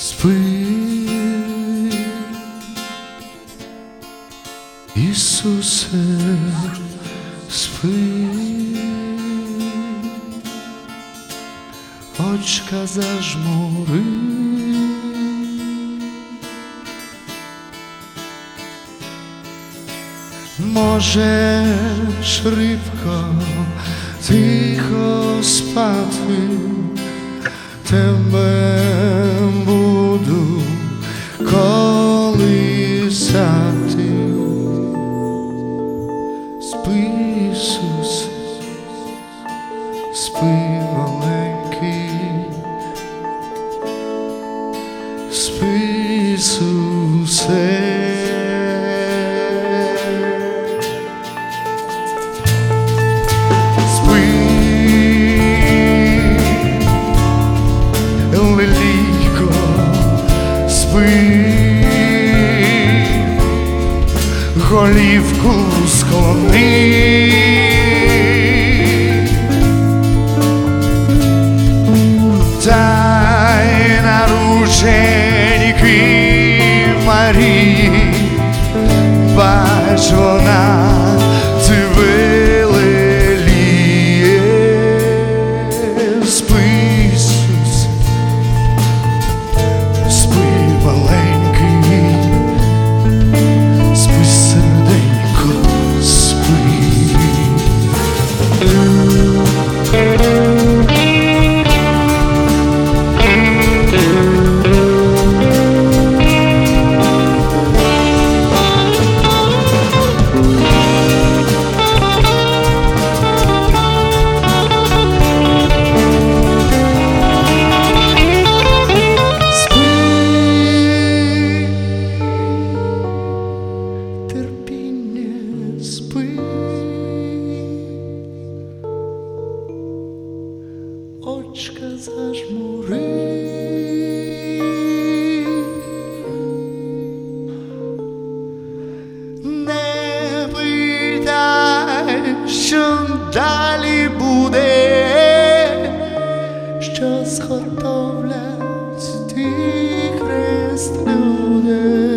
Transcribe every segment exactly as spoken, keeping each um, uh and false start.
Спи, Ісусе, спи, очка зажмури, можеш рибко, тихо спати, тебе буду колисати. Спи, Ісусе, спи, маленький, спи, Ісусе. Голівку склони, дай на рученьки Марії, бач, вона тебе леліє. Спи, Ісус, спи, маленький, спи, серденько, спи. Очка зажмури, не питай, що далі буде, що зготовлять ті хрест люди.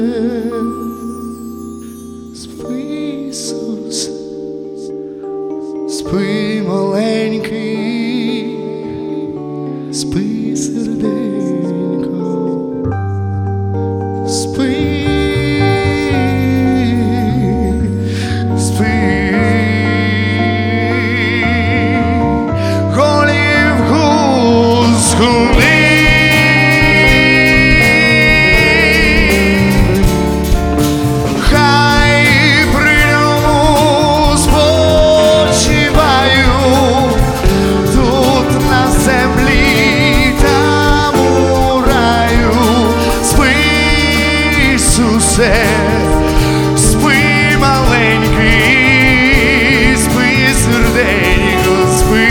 Спи, Ісус, спи, маленький, спи, серденько, спи, спи, голівку схили, хай при ньому спочиваю тут на землі. Спи, маленький, спи, серденько, спи,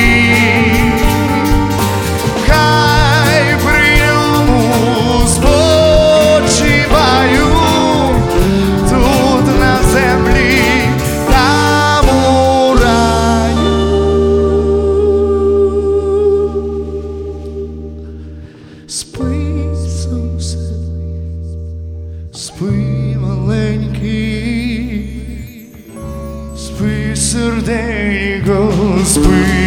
хай при ньому спочиваю тут на землі, там у раю. Спи, Ісусе, спи, маленький, спи, серденько, спи.